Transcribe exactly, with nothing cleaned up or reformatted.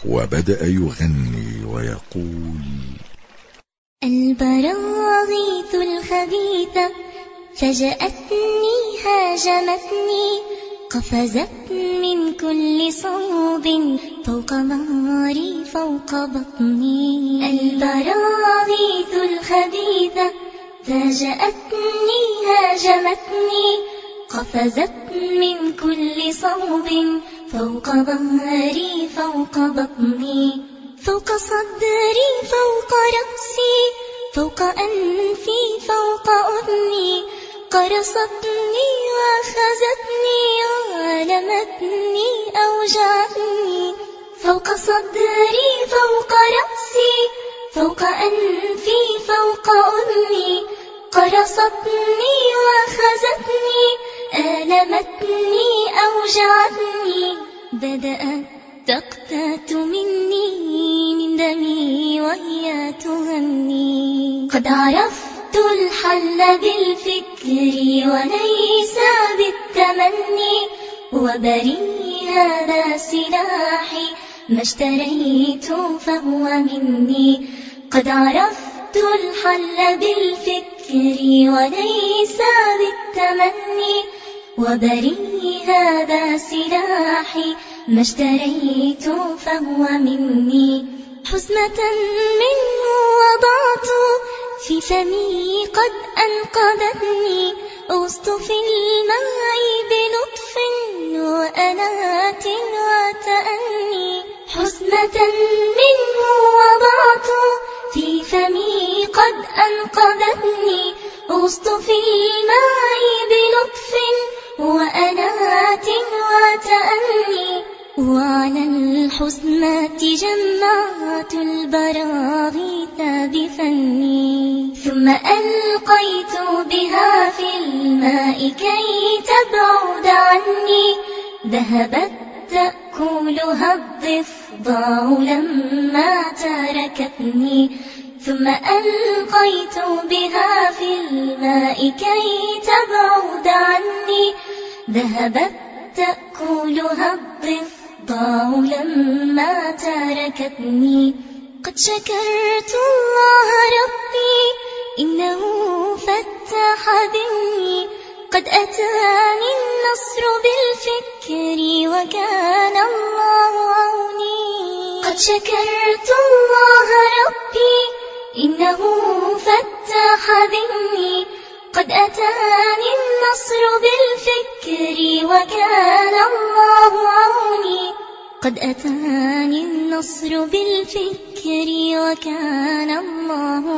وبدأ يغني ويقول: البراغيث الخبيثة فجأتني هاجمتني، قفزت من كل صوب فوق ظهري فوق بطني. البراغيث الخبيثة فجأتني هاجمتني، قفزت من كل صوب فوق ظهري فوق بطني، فوق صدري فوق رأسي فوق أنفي فوق أذني، قرصتني وأخذتني وألمتني أوجعتني، فوق صدري فوق رأسي فوق أنفي فوق أذني، قرصتني وأخذتني ألمتني أوجعتني. بدأت تقتات مني من دمي وهي تغني. قد عرفت الحل بالفكر وليس بالتمني، وبري هذا سلاحي ما اشتريت فهو مني. قد عرفت الحل بالفكر وليس بالتمني، وبري هذا سلاحي ما اشتريت فهو مني. حزمة منه وضعت في فمي قد أنقذتني، غصت في الماء بلطف وأنات وتأني. حزمة منه وضعت في فمي قد أنقذتني، غصت في الماء بلطف وأنات وتأني. وعلى الحزمة جمعت البراغيث بفني، ثم ألقيت بها في الماء كي تبعد عني. ذهبت تأكلها الضفدع لما تركتني، ثم ألقيت بها في الماء كي تبعد عني. ذهبت تأكلها الضفدع لما تركتني. قد شكرت الله ربي إنه فتح ذني، قد أتاني النصر بالفكر وكان الله عوني. قد شكرت الله ربي إنه فتح ذني، قد أتاني النصر بالفكر وكان الله عوني. قد أتاني النصر بالفكر وكان الله